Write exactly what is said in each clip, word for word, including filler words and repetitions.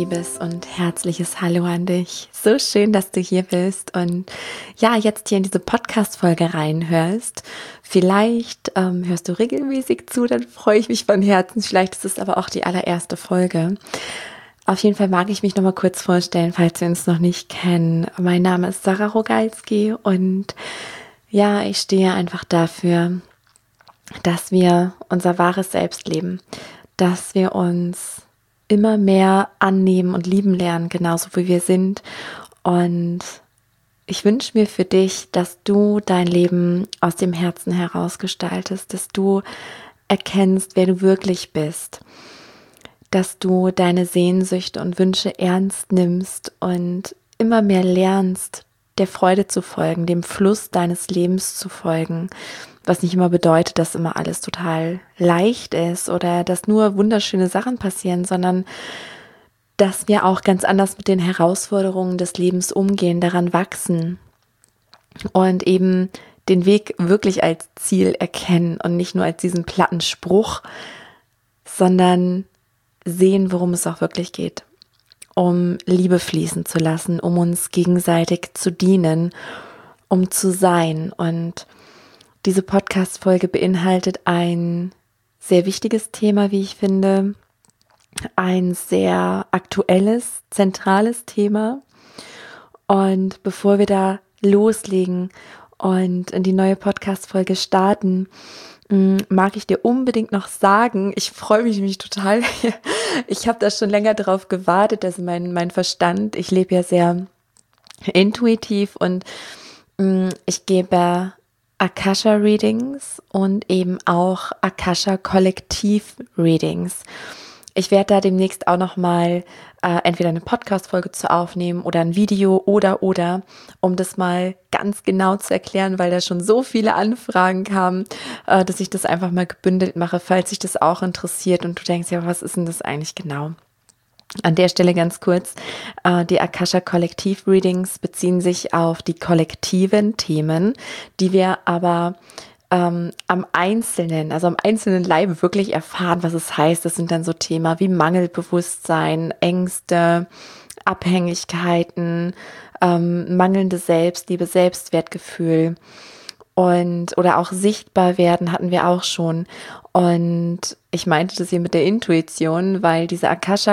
liebes und herzliches Hallo an dich. So schön, dass du hier bist und ja, jetzt hier in diese Podcast-Folge reinhörst. Vielleicht ähm, hörst du regelmäßig zu, dann freue ich mich von Herzen. Vielleicht ist es aber auch die allererste Folge. Auf jeden Fall mag ich mich nochmal kurz vorstellen, falls wir uns noch nicht kennen. Mein Name ist Sarah Rogalski und ja, ich stehe einfach dafür, dass wir unser wahres Selbst leben, dass wir uns immer mehr annehmen und lieben lernen, genauso wie wir sind. Und ich wünsche mir für dich, dass du dein Leben aus dem Herzen heraus gestaltest, dass du erkennst, wer du wirklich bist, dass du deine Sehnsüchte und Wünsche ernst nimmst und immer mehr lernst, der Freude zu folgen, dem Fluss deines Lebens zu folgen, was nicht immer bedeutet, dass immer alles total leicht ist oder dass nur wunderschöne Sachen passieren, sondern dass wir auch ganz anders mit den Herausforderungen des Lebens umgehen, daran wachsen und eben den Weg wirklich als Ziel erkennen und nicht nur als diesen platten Spruch, sondern sehen, worum es auch wirklich geht, um Liebe fließen zu lassen, um uns gegenseitig zu dienen, um zu sein. Und diese Podcast-Folge beinhaltet ein sehr wichtiges Thema, wie ich finde, ein sehr aktuelles, zentrales Thema. Und bevor wir da loslegen und in die neue Podcast-Folge starten, mag ich dir unbedingt noch sagen, ich freue mich nämlich total, ich habe da schon länger drauf gewartet, dass mein, mein Verstand, ich lebe ja sehr intuitiv und ich gebe Akasha-Readings und eben auch Akasha-Kollektiv-Readings. Ich werde da demnächst auch nochmal äh, entweder eine Podcast-Folge zu aufnehmen oder ein Video oder, oder, um das mal ganz genau zu erklären, weil da schon so viele Anfragen kamen, äh, dass ich das einfach mal gebündelt mache, falls dich das auch interessiert und du denkst, ja, was ist denn das eigentlich genau? An der Stelle ganz kurz, äh, die Akasha-Kollektiv-Readings beziehen sich auf die kollektiven Themen, die wir aber ähm, am Einzelnen, also am einzelnen Leibe wirklich erfahren, was es heißt. Das sind dann so Themen wie Mangelbewusstsein, Ängste, Abhängigkeiten, ähm, mangelnde Selbstliebe, Selbstwertgefühl und oder auch sichtbar werden hatten wir auch schon. Und ich meinte das hier mit der Intuition, weil diese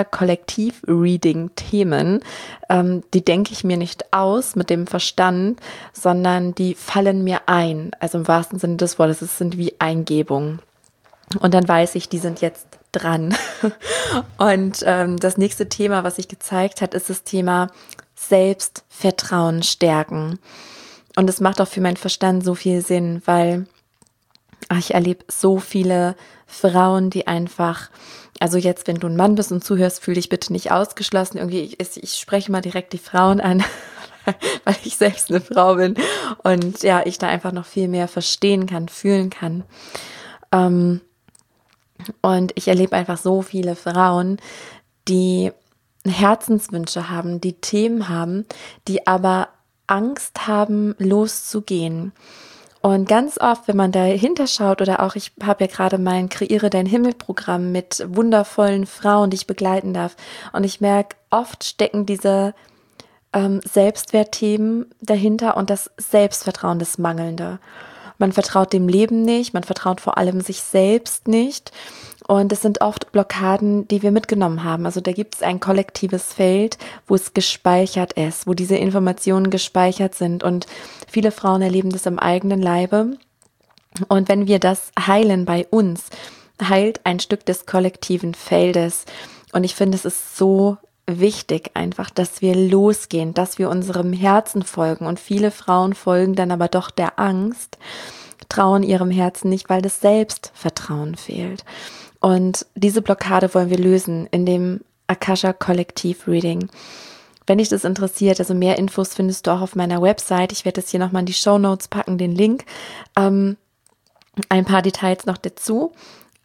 Akasha-Kollektiv-Reading-Themen, ähm, die denke ich mir nicht aus mit dem Verstand, sondern die fallen mir ein. Also im wahrsten Sinne des Wortes, es sind wie Eingebungen. Und dann weiß ich, die sind jetzt dran. Und ähm, das nächste Thema, was sich gezeigt hat, ist das Thema Selbstvertrauen stärken. Und es macht auch für meinen Verstand so viel Sinn, weil ach, ich erlebe so viele Frauen, die einfach, also jetzt, wenn du ein Mann bist und zuhörst, fühl dich bitte nicht ausgeschlossen. Irgendwie, ich, ich spreche mal direkt die Frauen an, weil ich selbst eine Frau bin und ja, ich da einfach noch viel mehr verstehen kann, fühlen kann. Ähm, und ich erlebe einfach so viele Frauen, die Herzenswünsche haben, die Themen haben, die aber Angst haben, loszugehen. Und ganz oft, wenn man dahinter schaut oder auch, ich habe ja gerade mein Kreiere dein Himmel-Programm mit wundervollen Frauen, die ich begleiten darf. Und ich merke, oft stecken diese ähm, Selbstwertthemen dahinter und das Selbstvertrauen, das Mangelnde. Man vertraut dem Leben nicht, man vertraut vor allem sich selbst nicht. Und es sind oft Blockaden, die wir mitgenommen haben. Also da gibt es ein kollektives Feld, wo es gespeichert ist, wo diese Informationen gespeichert sind. Und viele Frauen erleben das im eigenen Leibe. Und wenn wir das heilen bei uns, heilt ein Stück des kollektiven Feldes. Und ich finde, es ist so wichtig einfach, dass wir losgehen, dass wir unserem Herzen folgen. Und viele Frauen folgen dann aber doch der Angst, trauen ihrem Herzen nicht, weil das Selbstvertrauen fehlt. Und diese Blockade wollen wir lösen in dem Akasha-Kollektiv-Reading. Wenn dich das interessiert, also mehr Infos findest du auch auf meiner Website. Ich werde das hier nochmal in die Shownotes packen, den Link. Ähm, ein paar Details noch dazu.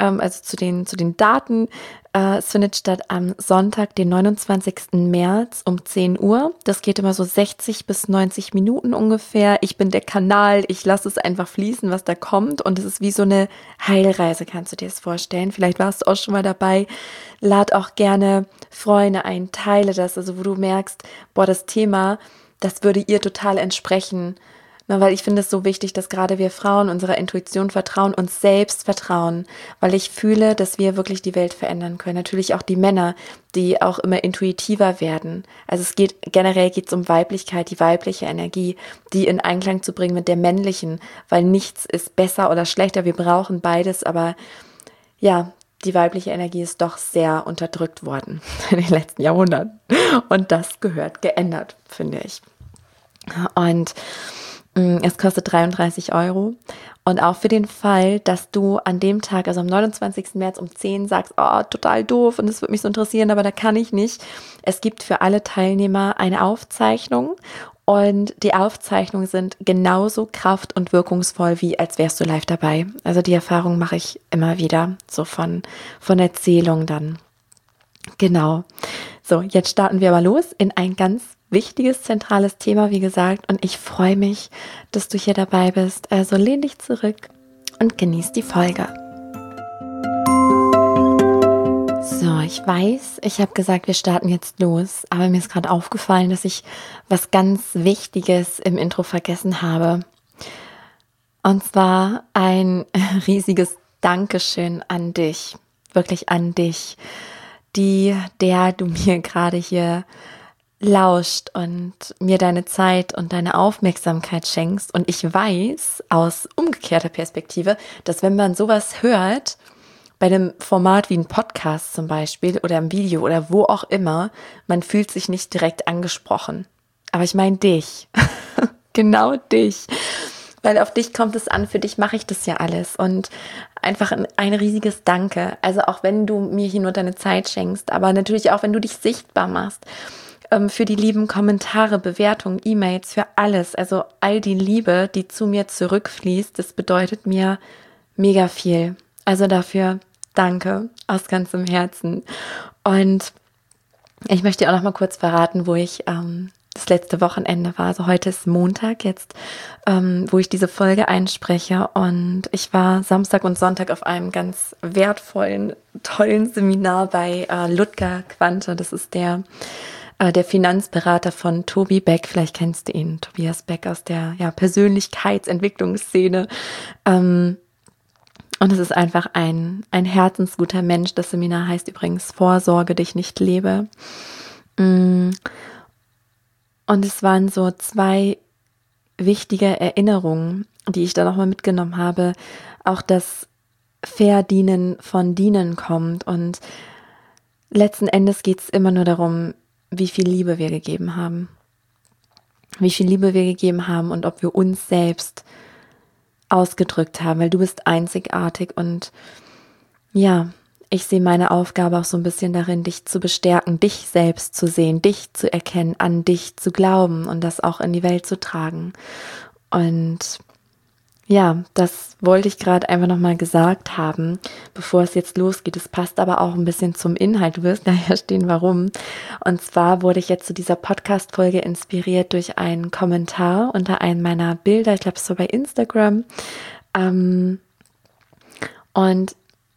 ähm, also zu den, zu den Daten. Äh, es findet statt am Sonntag, den neunundzwanzigsten März um zehn Uhr. Das geht immer so sechzig bis neunzig Minuten ungefähr. Ich bin der Kanal, ich lasse es einfach fließen, was da kommt. Und es ist wie so eine Heilreise, kannst du dir das vorstellen. Vielleicht warst du auch schon mal dabei. Lad auch gerne Freunde ein, teile das, also wo du merkst, boah, das Thema, das würde ihr total entsprechen. Na, weil ich finde es so wichtig, dass gerade wir Frauen unserer Intuition vertrauen, uns selbst vertrauen, weil ich fühle, dass wir wirklich die Welt verändern können. Natürlich auch die Männer, die auch immer intuitiver werden. Also es geht, generell geht es um Weiblichkeit, die weibliche Energie, die in Einklang zu bringen mit der männlichen, weil nichts ist besser oder schlechter, wir brauchen beides, aber ja, die weibliche Energie ist doch sehr unterdrückt worden in den letzten Jahrhunderten und das gehört geändert, finde ich. Und es kostet dreiunddreißig Euro und auch für den Fall, dass du an dem Tag, also am neunundzwanzigsten März um zehn sagst, oh, total doof und das würde mich so interessieren, aber da kann ich nicht. Es gibt für alle Teilnehmer eine Aufzeichnung und die Aufzeichnungen sind genauso kraft- und wirkungsvoll, wie als wärst du live dabei. Also die Erfahrung mache ich immer wieder, so von, von Erzählung dann. Genau. So, jetzt starten wir aber los in ein ganz wichtiges, zentrales Thema, wie gesagt, und ich freue mich, dass du hier dabei bist. Also lehn dich zurück und genieß die Folge. So, ich weiß, ich habe gesagt, wir starten jetzt los, aber mir ist gerade aufgefallen, dass ich was ganz Wichtiges im Intro vergessen habe. Und zwar ein riesiges Dankeschön an dich, wirklich an dich, die, der du mir gerade hier lauscht und mir deine Zeit und deine Aufmerksamkeit schenkst. Und ich weiß aus umgekehrter Perspektive, dass wenn man sowas hört, bei einem Format wie ein Podcast zum Beispiel oder ein Video oder wo auch immer, man fühlt sich nicht direkt angesprochen. Aber ich meine dich, genau dich. Weil auf dich kommt es an, für dich mache ich das ja alles. Und einfach ein, ein riesiges Danke. Also auch wenn du mir hier nur deine Zeit schenkst, aber natürlich auch, wenn du dich sichtbar machst. Für die lieben Kommentare, Bewertungen, E-Mails, für alles. Also all die Liebe, die zu mir zurückfließt, das bedeutet mir mega viel. Also dafür danke aus ganzem Herzen. Und ich möchte dir auch noch mal kurz verraten, wo ich ähm, das letzte Wochenende war. Also heute ist Montag jetzt, ähm, wo ich diese Folge einspreche. Und ich war Samstag und Sonntag auf einem ganz wertvollen, tollen Seminar bei äh, Ludger Quante. Das ist der der Finanzberater von Tobi Beck, vielleicht kennst du ihn, Tobias Beck aus der ja, Persönlichkeitsentwicklungsszene. Ähm, und es ist einfach ein, ein herzensguter Mensch. Das Seminar heißt übrigens Vorsorge dich nicht lebe. Und es waren so zwei wichtige Erinnerungen, die ich da nochmal mitgenommen habe. Auch das Verdienen von Dienen kommt. Und letzten Endes geht es immer nur darum, wie viel Liebe wir gegeben haben. Wie viel Liebe wir gegeben haben und ob wir uns selbst ausgedrückt haben, weil du bist einzigartig und ja, ich sehe meine Aufgabe auch so ein bisschen darin, dich zu bestärken, dich selbst zu sehen, dich zu erkennen, an dich zu glauben und das auch in die Welt zu tragen. Und ja, das wollte ich gerade einfach nochmal gesagt haben, bevor es jetzt losgeht. Es passt aber auch ein bisschen zum Inhalt. Du wirst nachher stehen, warum. Und zwar wurde ich jetzt zu dieser Podcast-Folge inspiriert durch einen Kommentar unter einem meiner Bilder. Ich glaube, es war bei Instagram. Ähm, und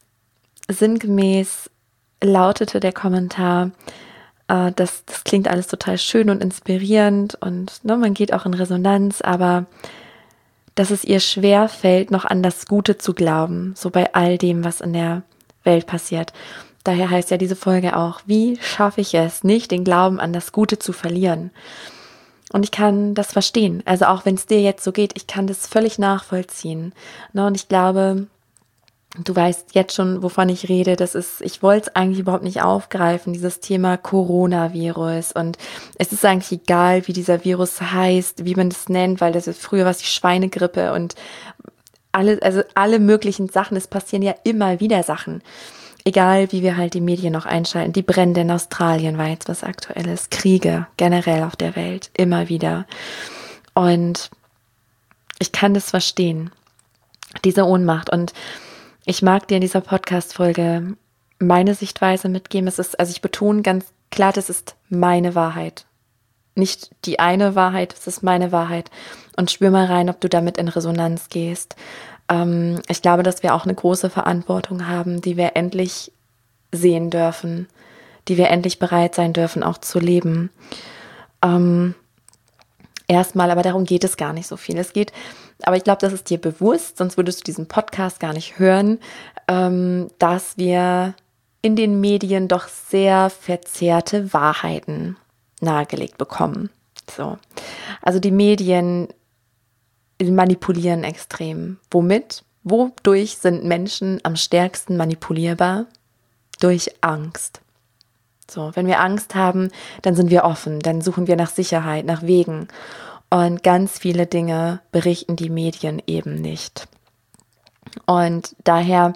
sinngemäß lautete der Kommentar, äh, das, das klingt alles total schön und inspirierend und ne, man geht auch in Resonanz, aber dass es ihr schwer fällt, noch an das Gute zu glauben, so bei all dem, was in der Welt passiert. Daher heißt ja diese Folge auch, wie schaffe ich es, nicht den Glauben an das Gute zu verlieren? Und ich kann das verstehen, also auch wenn es dir jetzt so geht, ich kann das völlig nachvollziehen. Und ich glaube, du weißt jetzt schon, wovon ich rede. Das ist, ich wollte es eigentlich überhaupt nicht aufgreifen, dieses Thema Coronavirus. Und es ist eigentlich egal, wie dieser Virus heißt, wie man das nennt, weil das ist früher was die Schweinegrippe und alle, also alle möglichen Sachen. Es passieren ja immer wieder Sachen. Egal, wie wir halt die Medien noch einschalten. Die Brände in Australien war jetzt was Aktuelles. Kriege generell auf der Welt. Immer wieder. Und ich kann das verstehen. Diese Ohnmacht. Und ich mag dir in dieser Podcast-Folge meine Sichtweise mitgeben. Es ist, also ich betone ganz klar, das ist meine Wahrheit. Nicht die eine Wahrheit, es ist meine Wahrheit. Und spür mal rein, ob du damit in Resonanz gehst. Ähm, ich glaube, dass wir auch eine große Verantwortung haben, die wir endlich sehen dürfen, die wir endlich bereit sein dürfen, auch zu leben. Ähm, erstmal, aber darum geht es gar nicht so viel. Es geht, aber ich glaube, das ist dir bewusst, sonst würdest du diesen Podcast gar nicht hören, ähm, dass wir in den Medien doch sehr verzerrte Wahrheiten nahegelegt bekommen. So. Also die Medien manipulieren extrem. Womit? Wodurch sind Menschen am stärksten manipulierbar? Durch Angst. So, wenn wir Angst haben, dann sind wir offen, dann suchen wir nach Sicherheit, nach Wegen. Und ganz viele Dinge berichten die Medien eben nicht. Und daher,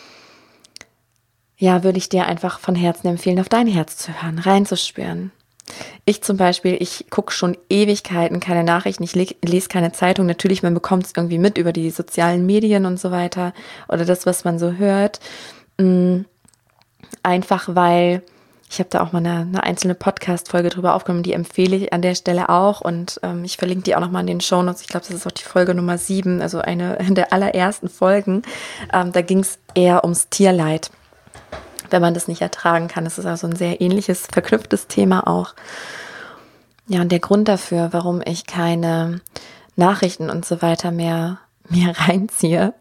ja, würde ich dir einfach von Herzen empfehlen, auf dein Herz zu hören, reinzuspüren. Ich zum Beispiel, ich gucke schon Ewigkeiten keine Nachrichten, ich le- lese keine Zeitung. Natürlich, man bekommt es irgendwie mit über die sozialen Medien und so weiter oder das, was man so hört. Einfach weil, ich habe da auch mal eine, eine einzelne Podcast-Folge drüber aufgenommen, die empfehle ich an der Stelle auch und ähm, ich verlinke die auch nochmal in den Shownotes. Ich glaube, das ist auch die Folge Nummer sieben, also eine der allerersten Folgen. Ähm, da ging es eher ums Tierleid. Wenn man das nicht ertragen kann. Das ist also ein sehr ähnliches, verknüpftes Thema auch. Ja, und der Grund dafür, warum ich keine Nachrichten und so weiter mehr mir reinziehe,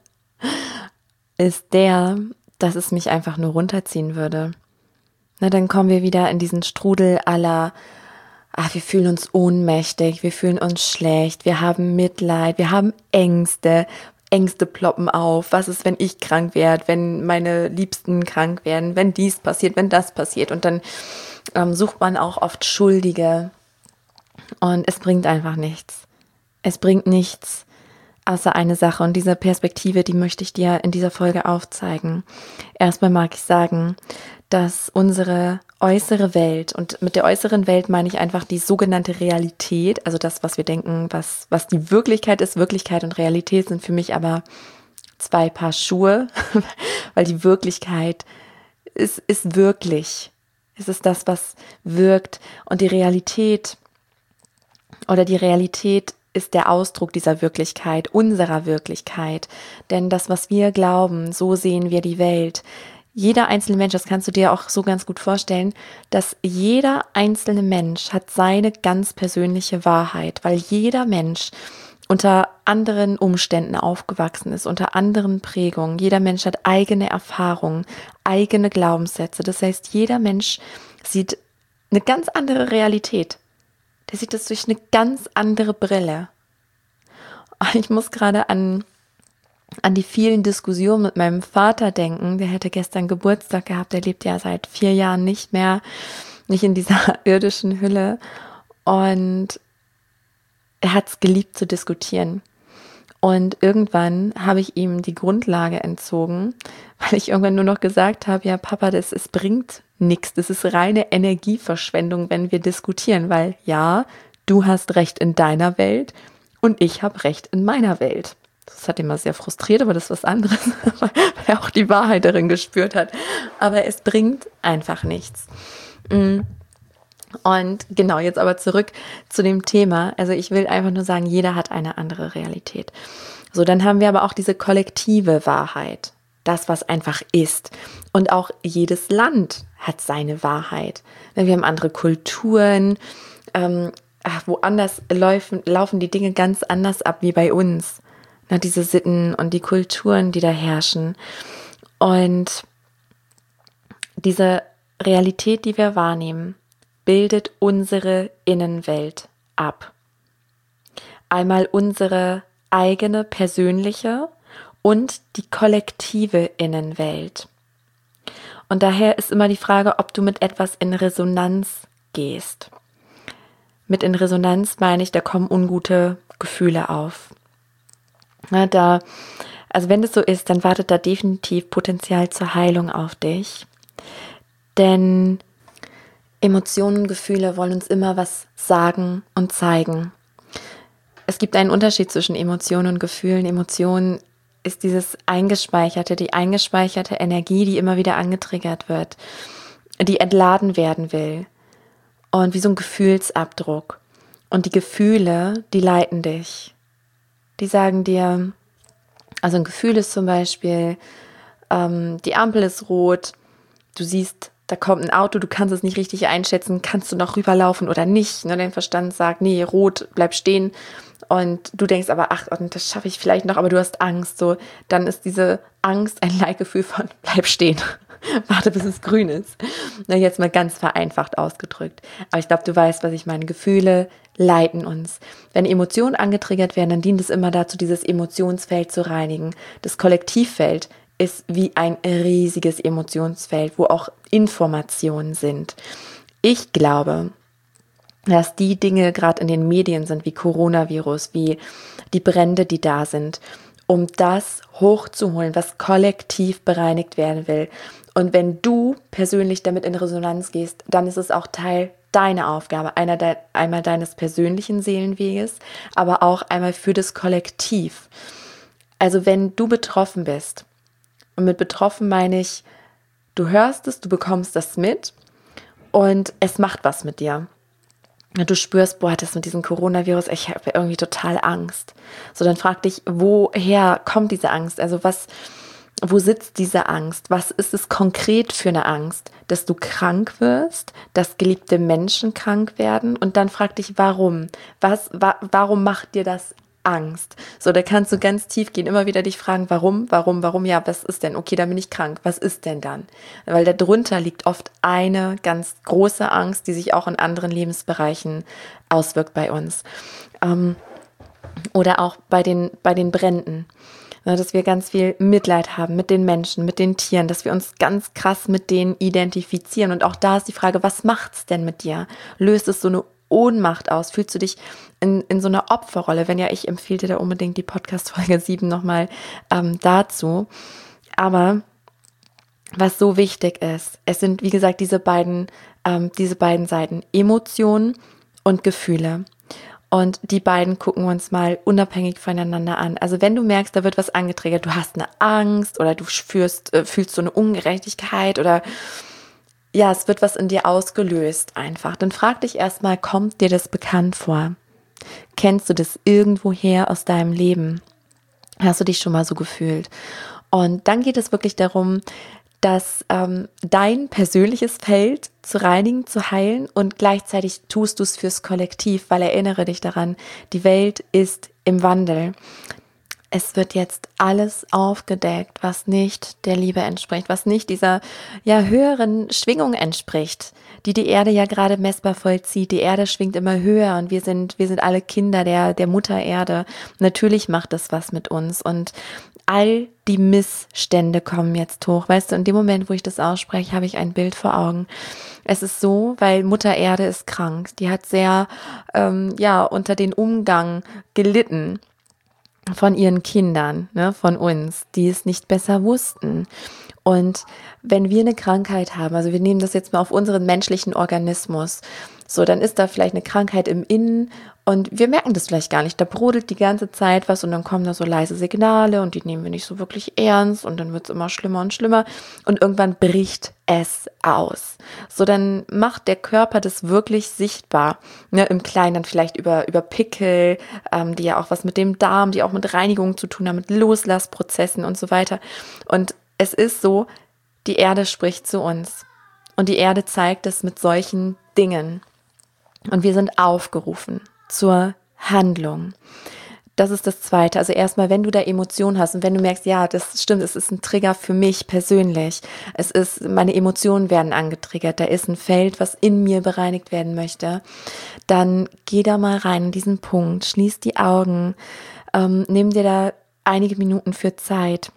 ist der, dass es mich einfach nur runterziehen würde. Na, dann kommen wir wieder in diesen Strudel aller, ach, wir fühlen uns ohnmächtig, wir fühlen uns schlecht, wir haben Mitleid, wir haben Ängste, Ängste ploppen auf. Was ist, wenn ich krank werde, wenn meine Liebsten krank werden, wenn dies passiert, wenn das passiert? Und dann ähm, sucht man auch oft Schuldige. Und es bringt einfach nichts. Es bringt nichts außer eine Sache. Und diese Perspektive, die möchte ich dir in dieser Folge aufzeigen. Erstmal mag ich sagen, dass unsere äußere Welt, und mit der äußeren Welt meine ich einfach die sogenannte Realität, also das, was wir denken, was, was die Wirklichkeit ist. Wirklichkeit und Realität sind für mich aber zwei Paar Schuhe, weil die Wirklichkeit ist, ist wirklich. Es ist das, was wirkt, und die Realität oder die Realität ist der Ausdruck dieser Wirklichkeit, unserer Wirklichkeit. Denn das, was wir glauben, so sehen wir die Welt. Jeder einzelne Mensch, das kannst du dir auch so ganz gut vorstellen, dass jeder einzelne Mensch hat seine ganz persönliche Wahrheit, weil jeder Mensch unter anderen Umständen aufgewachsen ist, unter anderen Prägungen. Jeder Mensch hat eigene Erfahrungen, eigene Glaubenssätze. Das heißt, jeder Mensch sieht eine ganz andere Realität. Der sieht das durch eine ganz andere Brille. Ich muss gerade an an die vielen Diskussionen mit meinem Vater denken. Der hätte gestern Geburtstag gehabt. Der lebt ja seit vier Jahren nicht mehr, nicht in dieser irdischen Hülle. Und er hat es geliebt zu diskutieren. Und irgendwann habe ich ihm die Grundlage entzogen, weil ich irgendwann nur noch gesagt habe, ja Papa, das es bringt nichts. Das ist reine Energieverschwendung, wenn wir diskutieren, weil ja, du hast Recht in deiner Welt und ich habe Recht in meiner Welt. Das hat ihn mal sehr frustriert, aber das ist was anderes, weil er auch die Wahrheit darin gespürt hat. Aber es bringt einfach nichts. Und genau, jetzt aber zurück zu dem Thema. Also ich will einfach nur sagen, jeder hat eine andere Realität. So, dann haben wir aber auch diese kollektive Wahrheit. Das, was einfach ist. Und auch jedes Land hat seine Wahrheit. Wir haben andere Kulturen. Ähm, woanders laufen, laufen die Dinge ganz anders ab wie bei uns. Na, diese Sitten und die Kulturen, die da herrschen. Und diese Realität, die wir wahrnehmen, bildet unsere Innenwelt ab. Einmal unsere eigene persönliche und die kollektive Innenwelt. Und daher ist immer die Frage, ob du mit etwas in Resonanz gehst. Mit in Resonanz meine ich, da kommen ungute Gefühle auf. Na, da, also wenn das so ist, dann wartet da definitiv Potenzial zur Heilung auf dich. Denn Emotionen und Gefühle wollen uns immer was sagen und zeigen. Es gibt einen Unterschied zwischen Emotionen und Gefühlen. Emotionen ist dieses eingespeicherte, die eingespeicherte Energie, die immer wieder angetriggert wird, die entladen werden will. Und wie so ein Gefühlsabdruck. Und die Gefühle, die leiten dich. Die sagen dir, also ein Gefühl ist zum Beispiel, ähm, die Ampel ist rot, du siehst, da kommt ein Auto, du kannst es nicht richtig einschätzen, kannst du noch rüberlaufen oder nicht? Ne? Dein Verstand sagt, nee, rot, bleib stehen. Und du denkst aber, ach, das schaffe ich vielleicht noch, aber du hast Angst. So, dann ist diese Angst ein Leitgefühl von, bleib stehen. Warte, bis es grün ist. Na, jetzt mal ganz vereinfacht ausgedrückt. Aber ich glaube, du weißt, was ich meine. Gefühle leiten uns. Wenn Emotionen angetriggert werden, dann dient es immer dazu, dieses Emotionsfeld zu reinigen. Das Kollektivfeld ist wie ein riesiges Emotionsfeld, wo auch Informationen sind. Ich glaube, dass die Dinge gerade in den Medien sind, wie Coronavirus, wie die Brände, die da sind, um das hochzuholen, was kollektiv bereinigt werden will. Und wenn du persönlich damit in Resonanz gehst, dann ist es auch Teil deiner Aufgabe, einer de- einmal deines persönlichen Seelenweges, aber auch einmal für das Kollektiv. Also wenn du betroffen bist, und mit betroffen meine ich, du hörst es, du bekommst das mit und es macht was mit dir. Du spürst, boah, das mit diesem Coronavirus, ich habe irgendwie total Angst. So, dann frag dich, woher kommt diese Angst? Also was, wo sitzt diese Angst? Was ist es konkret für eine Angst? Dass du krank wirst, dass geliebte Menschen krank werden? Und dann frag dich, warum? Was, wa- warum macht dir das Angst? So, da kannst du ganz tief gehen, immer wieder dich fragen, warum, warum, warum, ja, was ist denn? Okay, dann bin ich krank, was ist denn dann? Weil darunter liegt oft eine ganz große Angst, die sich auch in anderen Lebensbereichen auswirkt bei uns. Ähm, oder auch bei den, bei den Bränden. Ja, dass wir ganz viel Mitleid haben mit den Menschen, mit den Tieren, dass wir uns ganz krass mit denen identifizieren. Und auch da ist die Frage, was macht's denn mit dir? Löst es so eine Ohnmacht aus? Fühlst du dich in, in so einer Opferrolle? Wenn ja, ich empfehle dir da unbedingt die Podcast-Folge sieben nochmal ähm, dazu. Aber was so wichtig ist, es sind, wie gesagt, diese beiden, ähm, diese beiden Seiten, Emotionen und Gefühle. Und die beiden gucken wir uns mal unabhängig voneinander an. Also wenn du merkst, da wird was angetriggert, du hast eine Angst oder du spürst, äh, fühlst so eine Ungerechtigkeit oder ja, es wird was in dir ausgelöst einfach. Dann frag dich erstmal, kommt dir das bekannt vor? Kennst du das irgendwoher aus deinem Leben? Hast du dich schon mal so gefühlt? Und dann geht es wirklich darum, dass ähm, dein persönliches Feld zu reinigen, zu heilen und gleichzeitig tust du es fürs Kollektiv, weil erinnere dich daran, die Welt ist im Wandel. Es wird jetzt alles aufgedeckt, was nicht der Liebe entspricht, was nicht dieser ja höheren Schwingung entspricht, die die Erde ja gerade messbar vollzieht. Die Erde schwingt immer höher und wir sind wir sind alle Kinder der der Mutter Erde. Natürlich macht das was mit uns und all die Missstände kommen jetzt hoch. Weißt du, in dem Moment, wo ich das ausspreche, habe ich ein Bild vor Augen. Es ist so, weil Mutter Erde ist krank. Die hat sehr ähm, ja unter den Umgang gelitten von ihren Kindern, ne, von uns, die es nicht besser wussten. Und wenn wir eine Krankheit haben, also wir nehmen das jetzt mal auf unseren menschlichen Organismus, so, dann ist da vielleicht eine Krankheit im Innen und wir merken das vielleicht gar nicht. Da brodelt die ganze Zeit was und dann kommen da so leise Signale und die nehmen wir nicht so wirklich ernst und dann wird es immer schlimmer und schlimmer und irgendwann bricht es aus. So, dann macht der Körper das wirklich sichtbar. Ne, im Kleinen dann vielleicht über, über Pickel, ähm, die ja auch was mit dem Darm, die auch mit Reinigung zu tun haben, mit Loslassprozessen und so weiter. Und es ist so, die Erde spricht zu uns und die Erde zeigt es mit solchen Dingen. Und wir sind aufgerufen zur Handlung. Das ist das Zweite. Also erstmal, wenn du da Emotionen hast und wenn du merkst, ja, das stimmt, es ist ein Trigger für mich persönlich. Es ist, meine Emotionen werden angetriggert. Da ist ein Feld, was in mir bereinigt werden möchte. Dann geh da mal rein in diesen Punkt, schließ die Augen, ähm, nimm dir da einige Minuten für Zeit,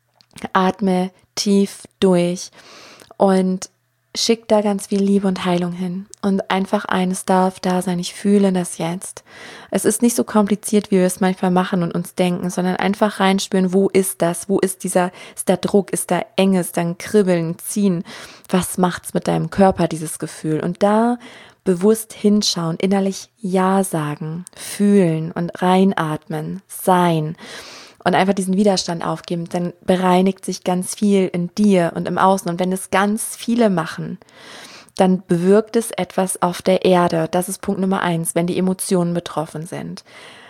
atme tief durch und schick da ganz viel Liebe und Heilung hin. Und einfach eines darf da sein, ich fühle das jetzt. Es ist nicht so kompliziert, wie wir es manchmal machen und uns denken, sondern einfach reinspüren, wo ist das? Wo ist dieser, ist da Druck, ist da Enge, ist da ein Kribbeln, ein Ziehen? Was macht's mit deinem Körper, dieses Gefühl? Und da bewusst hinschauen, innerlich Ja sagen, fühlen und reinatmen, sein. und einfach diesen Widerstand aufgeben, dann bereinigt sich ganz viel in dir und im Außen. Und wenn es ganz viele machen, dann bewirkt es etwas auf der Erde. Das ist Punkt Nummer eins, wenn die Emotionen betroffen sind.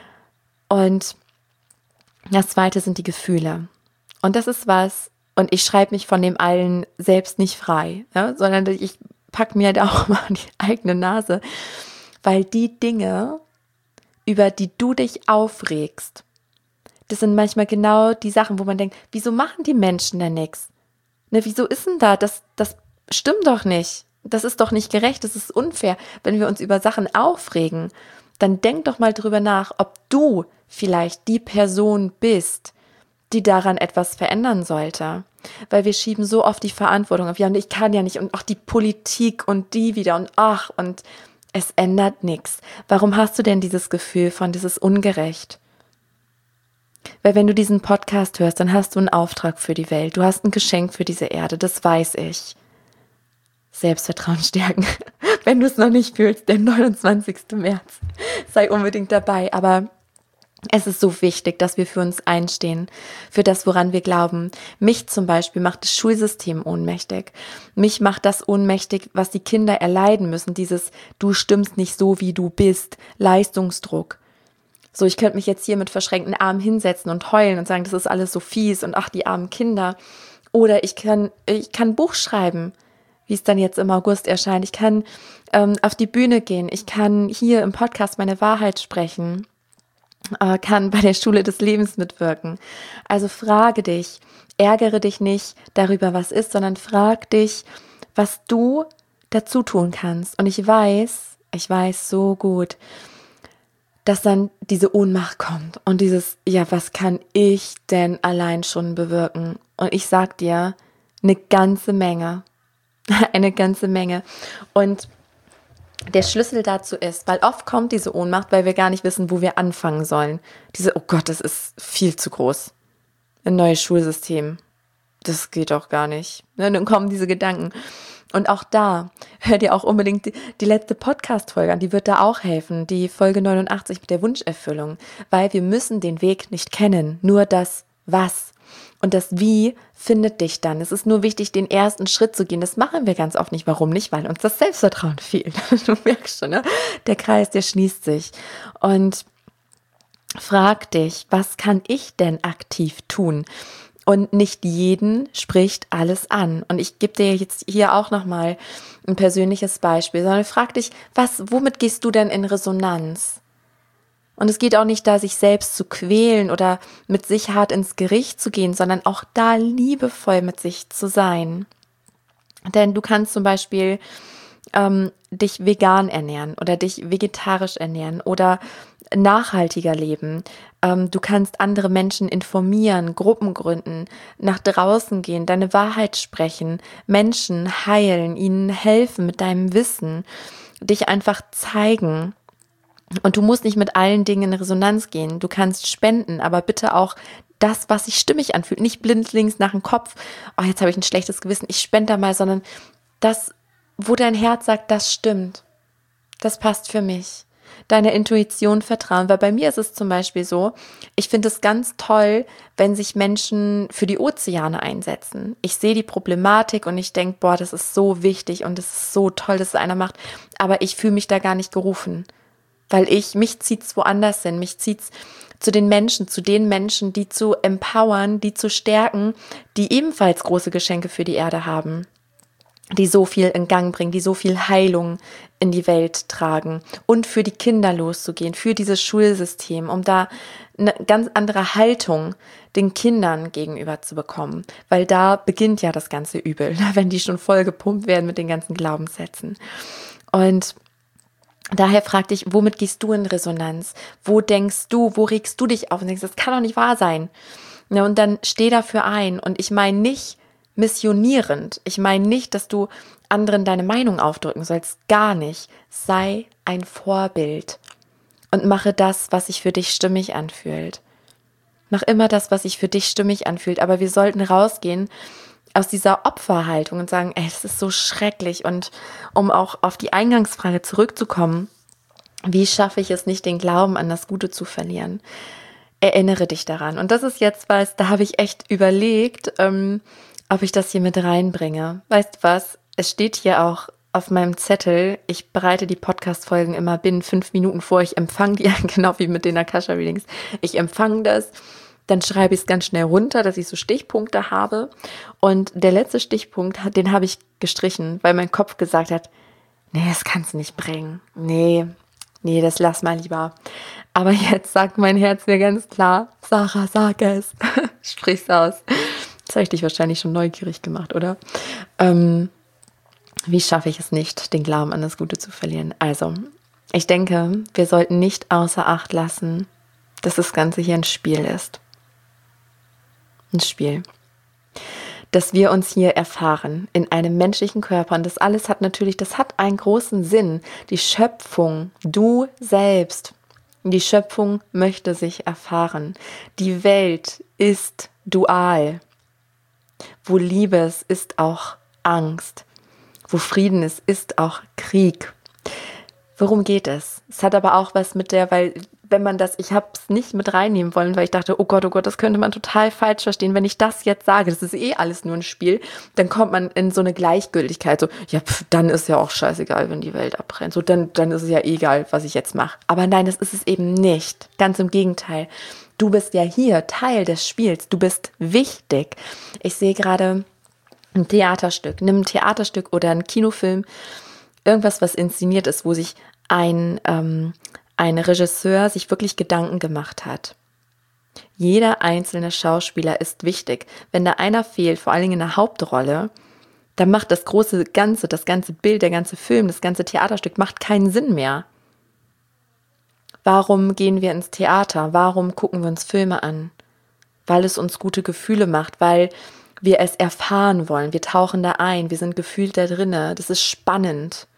Und das zweite sind die Gefühle. Und das ist was, und ich schreibe mich von dem allen selbst nicht frei, ja, sondern ich packe mir da auch mal die eigene Nase, weil die Dinge, über die du dich aufregst, das sind manchmal genau die Sachen, wo man denkt, wieso machen die Menschen denn nichts? Ne, wieso ist denn da? Das, das stimmt doch nicht. Das ist doch nicht gerecht, das ist unfair. Wenn wir uns über Sachen aufregen, dann denk doch mal drüber nach, ob du vielleicht die Person bist, die daran etwas verändern sollte. Weil wir schieben so oft die Verantwortung auf, ja, und ich kann ja nicht, und auch die Politik und die wieder und ach, und es ändert nichts. Warum hast du denn dieses Gefühl von, das ist ungerecht? Weil wenn du diesen Podcast hörst, dann hast du einen Auftrag für die Welt. Du hast ein Geschenk für diese Erde, das weiß ich. Selbstvertrauen stärken. Wenn du es noch nicht fühlst, der neunundzwanzigsten März, sei unbedingt dabei. Aber es ist so wichtig, dass wir für uns einstehen, für das, woran wir glauben. Mich zum Beispiel macht das Schulsystem ohnmächtig. Mich macht das ohnmächtig, was die Kinder erleiden müssen. Dieses, du stimmst nicht so, wie du bist, Leistungsdruck. So, ich könnte mich jetzt hier mit verschränkten Armen hinsetzen und heulen und sagen, das ist alles so fies und ach, die armen Kinder. Oder ich kann, ich kann ein Buch schreiben, wie es dann jetzt im August erscheint. Ich kann ähm, auf die Bühne gehen. Ich kann hier im Podcast meine Wahrheit sprechen. Äh, kann bei der Schule des Lebens mitwirken. Also frage dich, ärgere dich nicht darüber, was ist, sondern frag dich, was du dazu tun kannst. Und ich weiß, ich weiß so gut, dass dann diese Ohnmacht kommt und dieses, ja, was kann ich denn allein schon bewirken? Und ich sag dir, eine ganze Menge, eine ganze Menge. Und der Schlüssel dazu ist, weil oft kommt diese Ohnmacht, weil wir gar nicht wissen, wo wir anfangen sollen. Diese, oh Gott, das ist viel zu groß. Ein neues Schulsystem, das geht doch gar nicht. Und dann kommen diese Gedanken. Und auch da, hör dir auch unbedingt die, die letzte Podcast-Folge an, die wird da auch helfen, die Folge neunundachtzig mit der Wunscherfüllung, weil wir müssen den Weg nicht kennen, nur das Was. Und das Wie findet dich dann. Es ist nur wichtig, den ersten Schritt zu gehen. Das machen wir ganz oft nicht. Warum nicht? Weil uns das Selbstvertrauen fehlt. Du merkst schon, ne? Der Kreis, der schließt sich. Und frag dich, was kann ich denn aktiv tun? Und nicht jeden spricht alles an. Und ich gebe dir jetzt hier auch nochmal ein persönliches Beispiel, sondern frag dich, was, womit gehst du denn in Resonanz? Und es geht auch nicht da, sich selbst zu quälen oder mit sich hart ins Gericht zu gehen, sondern auch da liebevoll mit sich zu sein. Denn du kannst zum Beispiel ähm, dich vegan ernähren oder dich vegetarisch ernähren oder nachhaltiger leben. Ähm, du kannst andere Menschen informieren, Gruppen gründen, nach draußen gehen, deine Wahrheit sprechen, Menschen heilen, ihnen helfen mit deinem Wissen, dich einfach zeigen. Und du musst nicht mit allen Dingen in Resonanz gehen. Du kannst spenden, aber bitte auch das, was sich stimmig anfühlt. Nicht blindlings nach dem Kopf, oh, jetzt habe ich ein schlechtes Gewissen, ich spende da mal, sondern das, wo dein Herz sagt, das stimmt. Das passt für mich. Deiner Intuition vertrauen, weil bei mir ist es zum Beispiel so, ich finde es ganz toll, wenn sich Menschen für die Ozeane einsetzen. Ich sehe die Problematik und ich denke, boah, das ist so wichtig und es ist so toll, dass es einer macht, aber ich fühle mich da gar nicht gerufen. Weil ich, mich zieht's woanders hin, mich zieht's zu den Menschen, zu den Menschen, die zu empowern, die zu stärken, die ebenfalls große Geschenke für die Erde haben, die so viel in Gang bringen, die so viel Heilung in die Welt tragen und für die Kinder loszugehen, für dieses Schulsystem, um da eine ganz andere Haltung den Kindern gegenüber zu bekommen, weil da beginnt ja das ganze Übel, wenn die schon voll gepumpt werden mit den ganzen Glaubenssätzen. Und daher frag dich, womit gehst du in Resonanz? Wo denkst du, wo regst du dich auf und denkst, das kann doch nicht wahr sein? Ja, und dann steh dafür ein. Und ich meine nicht missionierend. Ich meine nicht, dass du anderen deine Meinung aufdrücken sollst. Gar nicht. Sei ein Vorbild und mache das, was sich für dich stimmig anfühlt. Mach immer das, was sich für dich stimmig anfühlt. Aber wir sollten rausgehen aus dieser Opferhaltung und sagen, ey, das ist so schrecklich. Und um auch auf die Eingangsfrage zurückzukommen, wie schaffe ich es nicht, den Glauben an das Gute zu verlieren? erinnere dich daran. Und das ist jetzt was, da habe ich echt überlegt, ähm, ob ich das hier mit reinbringe. Weißt du was? Es steht hier auch auf meinem Zettel, ich bereite die Podcast-Folgen immer binnen fünf Minuten vor. Ich empfange die, genau wie mit den Akasha-Readings. Ich empfange das, dann schreibe ich es ganz schnell runter, dass ich so Stichpunkte habe. Und der letzte Stichpunkt, den habe ich gestrichen, weil mein Kopf gesagt hat, nee, das kannst du nicht bringen. Nee, nee, das lass mal lieber. Aber jetzt sagt mein Herz mir ganz klar, Sarah, sag es. Sprich's aus. Das habe ich dich wahrscheinlich schon neugierig gemacht, oder? Ähm, wie schaffe ich es nicht, den Glauben an das Gute zu verlieren? Also, ich denke, wir sollten nicht außer Acht lassen, dass das Ganze hier ein Spiel ist. Ein Spiel. Dass wir uns hier erfahren in einem menschlichen Körper. Und das alles hat natürlich, das hat einen großen Sinn. Die Schöpfung, du selbst, die Schöpfung möchte sich erfahren. Die Welt ist dual. Wo Liebe ist, ist auch Angst. Wo Frieden ist, ist auch Krieg. Worum geht es? Es hat aber auch was mit der, weil wenn man das, ich habe es nicht mit reinnehmen wollen, weil ich dachte, oh Gott, oh Gott, das könnte man total falsch verstehen. Wenn ich das jetzt sage, das ist eh alles nur ein Spiel, dann kommt man in so eine Gleichgültigkeit. So, ja, pf, dann ist ja auch scheißegal, wenn die Welt abbrennt. So, dann, dann ist es ja egal, was ich jetzt mache. Aber nein, das ist es eben nicht. Ganz im Gegenteil. Du bist ja hier Teil des Spiels. Du bist wichtig. Ich sehe gerade ein Theaterstück. Nimm ein Theaterstück oder einen Kinofilm. Irgendwas, was inszeniert ist, wo sich ein, ähm, ein Regisseur sich wirklich Gedanken gemacht hat. Jeder einzelne Schauspieler ist wichtig. Wenn da einer fehlt, vor allen Dingen in der Hauptrolle, dann macht das große Ganze, das ganze Bild, der ganze Film, das ganze Theaterstück macht keinen Sinn mehr. Warum gehen wir ins Theater? Warum gucken wir uns Filme an? Weil es uns gute Gefühle macht, weil wir es erfahren wollen. Wir tauchen da ein, wir sind gefühlt da drinne. Das ist spannend.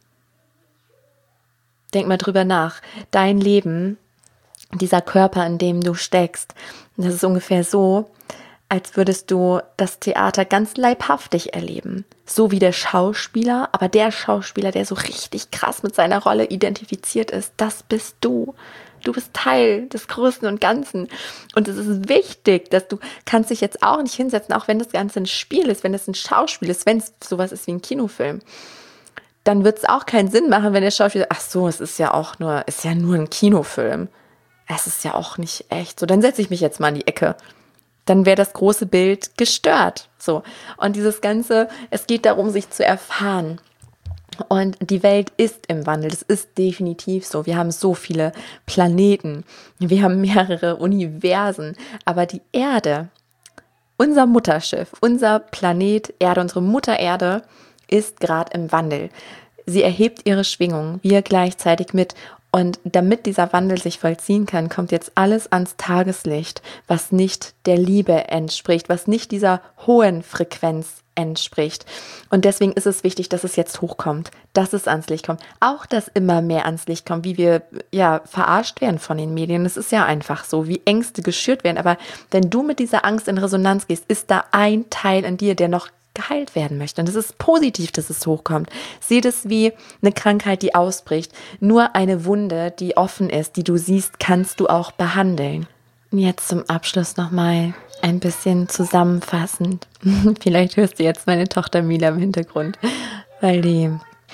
Denk mal drüber nach. Dein Leben, dieser Körper, in dem du steckst, das ist ungefähr so, als würdest du das Theater ganz leibhaftig erleben. So wie der Schauspieler, aber der Schauspieler, der so richtig krass mit seiner Rolle identifiziert ist, das bist du. Du bist Teil des Großen und Ganzen. Und es ist wichtig, dass du kannst dich jetzt auch nicht hinsetzen, auch wenn das Ganze ein Spiel ist, wenn es ein Schauspiel ist, wenn es sowas ist wie ein Kinofilm. Dann wird es auch keinen Sinn machen, wenn der Schauspieler, ach so, es ist ja auch nur, ist ja nur ein Kinofilm. Es ist ja auch nicht echt. So, dann setze ich mich jetzt mal in die Ecke. Dann wäre das große Bild gestört. So. Und dieses Ganze, es geht darum, sich zu erfahren. Und die Welt ist im Wandel, das ist definitiv so. Wir haben so viele Planeten, wir haben mehrere Universen, aber die Erde, unser Mutterschiff, unser Planet Erde, unsere Mutter Erde ist gerade im Wandel. Sie erhebt ihre Schwingung, wir gleichzeitig mit. Und damit dieser Wandel sich vollziehen kann, kommt jetzt alles ans Tageslicht, was nicht der Liebe entspricht, was nicht dieser hohen Frequenz entspricht. Und deswegen ist es wichtig, dass es jetzt hochkommt, dass es ans Licht kommt. Auch, dass immer mehr ans Licht kommt, wie wir ja verarscht werden von den Medien. Es ist ja einfach so, wie Ängste geschürt werden. Aber wenn du mit dieser Angst in Resonanz gehst, ist da ein Teil in dir, der noch geheilt werden möchte. Und es ist positiv, dass es hochkommt. Sieh das wie eine Krankheit, die ausbricht. Nur eine Wunde, die offen ist, die du siehst, kannst du auch behandeln. Und jetzt zum Abschluss nochmal ein bisschen zusammenfassend. Vielleicht hörst du jetzt meine Tochter Mila im Hintergrund, weil die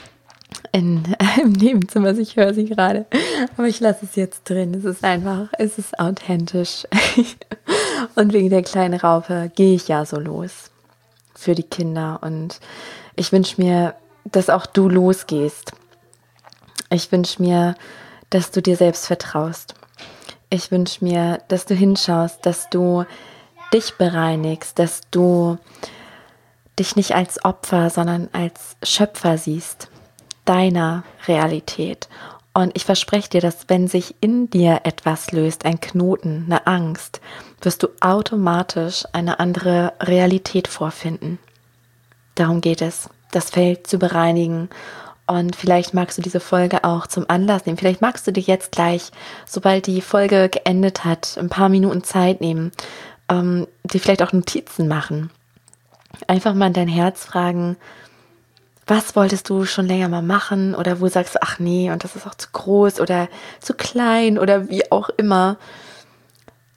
in, im Nebenzimmer ist. Ich höre sie gerade. Aber ich lasse es jetzt drin. Es ist einfach, es ist authentisch. Und wegen der kleinen Raupe gehe ich ja so los. Für die Kinder, und ich wünsche mir, dass auch du losgehst. Ich wünsche mir, dass du dir selbst vertraust. Ich wünsche mir, dass du hinschaust, dass du dich bereinigst, dass du dich nicht als Opfer, sondern als Schöpfer siehst, deiner Realität. Und ich verspreche dir, dass wenn sich in dir etwas löst, ein Knoten, eine Angst, wirst du automatisch eine andere Realität vorfinden. Darum geht es, das Feld zu bereinigen. Und vielleicht magst du diese Folge auch zum Anlass nehmen. Vielleicht magst du dir jetzt gleich, sobald die Folge geendet hat, ein paar Minuten Zeit nehmen, ähm, dir vielleicht auch Notizen machen. Einfach mal in dein Herz fragen, was wolltest du schon länger mal machen, oder wo sagst du, ach nee, und das ist auch zu groß oder zu klein oder wie auch immer.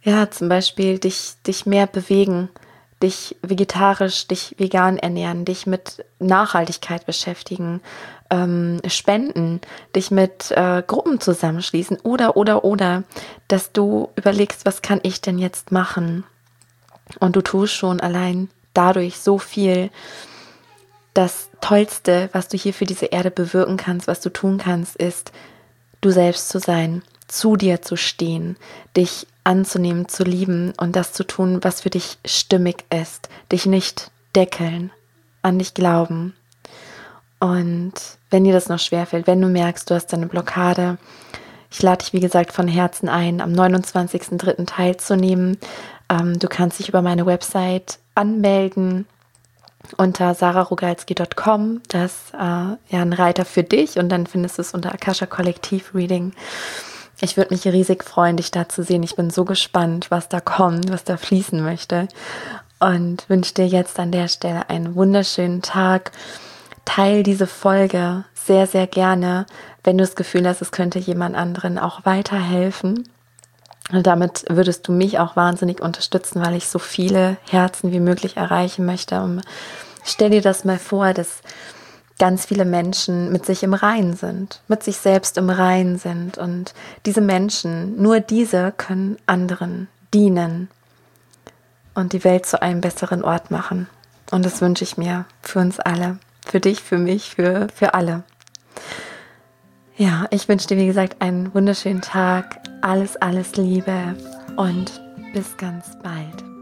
Ja, zum Beispiel dich, dich mehr bewegen, dich vegetarisch, dich vegan ernähren, dich mit Nachhaltigkeit beschäftigen, ähm, spenden, dich mit äh, Gruppen zusammenschließen oder, oder, oder, dass du überlegst, was kann ich denn jetzt machen? Und du tust schon allein dadurch so viel. Das Tollste, was du hier für diese Erde bewirken kannst, was du tun kannst, ist, du selbst zu sein, zu dir zu stehen, dich anzunehmen, zu lieben und das zu tun, was für dich stimmig ist, dich nicht deckeln, an dich glauben. Und wenn dir das noch schwerfällt, wenn du merkst, du hast eine Blockade, ich lade dich, wie gesagt, von Herzen ein, am neunundzwanzigsten dritten teilzunehmen. Ähm, du kannst dich über meine Website anmelden unter sarah rogalski punkt com. Das ist äh, ja ein Reiter für dich und dann findest du es unter Akasha Kollektiv Reading. Ich würde mich riesig freuen, dich da zu sehen. Ich bin so gespannt, was da kommt, was da fließen möchte und wünsche dir jetzt an der Stelle einen wunderschönen Tag. Teil diese Folge sehr, sehr gerne, wenn du das Gefühl hast, es könnte jemand anderen auch weiterhelfen. Und damit würdest du mich auch wahnsinnig unterstützen, weil ich so viele Herzen wie möglich erreichen möchte. Und stell dir das mal vor, dass ganz viele Menschen mit sich im Reinen sind, mit sich selbst im Reinen sind. Und diese Menschen, nur diese können anderen dienen und die Welt zu einem besseren Ort machen. Und das wünsche ich mir für uns alle, für dich, für mich, für, für alle. Ja, ich wünsche dir, wie gesagt, einen wunderschönen Tag. Alles, alles Liebe und bis ganz bald.